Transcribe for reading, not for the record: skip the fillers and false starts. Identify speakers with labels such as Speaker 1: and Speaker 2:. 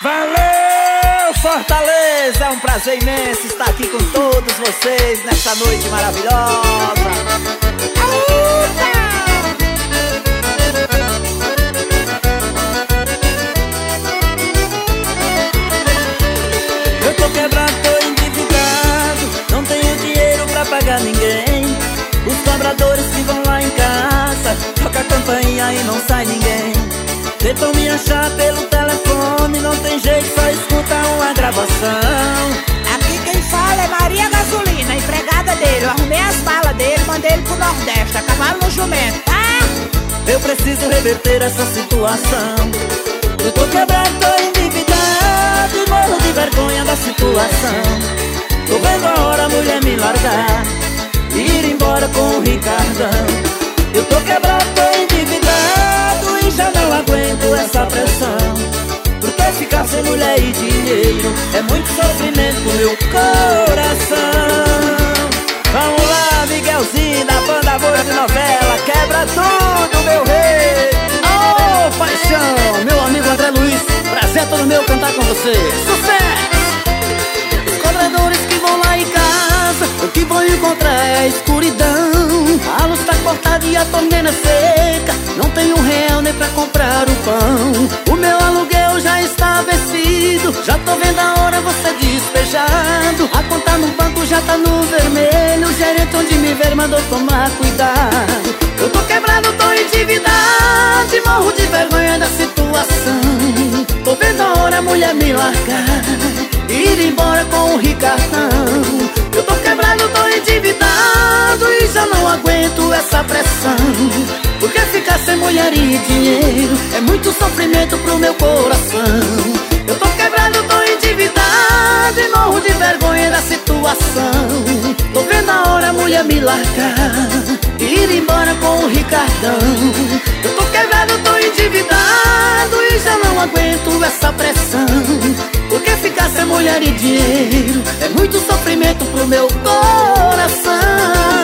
Speaker 1: Valeu, Fortaleza! É um prazer imenso estar aqui com todos vocês nessa noite maravilhosa. Eu tô quebrado, tô endividado, não tenho dinheiro pra pagar ninguém. Os cobradores que vão lá em casa toca a campainha e não sai ninguém. Tentam me achar pelo telefone, não tem jeito, só escuta uma gravação.
Speaker 2: Aqui quem fala é Maria Gasolina, empregada dele. Eu arrumei as balas dele, mandei ele pro Nordeste, a cavalo no jumento, tá?
Speaker 1: Eu preciso reverter essa situação. Eu tô quebrado, tô endividado e morro de vergonha da situação. Tô vendo a hora a mulher me largar e ir embora com o Ricardão. Eu tô quebrado, tô endividado e já não aguento essa pressão. Porque ficar sem mulher e dinheiro é muito sofrimento pro meu coração. Vamos lá, Miguelzinho da banda Boa de Novela, quebra tudo, meu rei.
Speaker 3: Ô, paixão, meu amigo André Luiz, prazer todo meu cantar com você. Sucesso! Os cobradores que vão lá em casa, o que vão encontrar é a escuridão. A luz tá cortada e a torneira seca, não tem R$1 nem pra comprar o pão. O meu aluguel já está vencido, já tô vendo a hora você despejado. A conta no banco já tá no vermelho, o gerente onde me ver mandou tomar cuidado. Eu tô quebrado, tô endividado e morro de vergonha da situação. Tô vendo a hora a mulher me largar e ir embora com o Ricardão. Eu tô quebrado, tô endividado e já não aguento essa pressão. Porque ficar sem mulher e dinheiro é muito sofrimento pro meu coração. Eu tô quebrado, tô endividado e morro de vergonha da situação. Tô vendo a hora a mulher me largar e ir embora com o Ricardão. Eu tô quebrado, tô endividado e já não aguento essa pressão. Porque ficar sem mulher e dinheiro é muito sofrimento pro meu coração.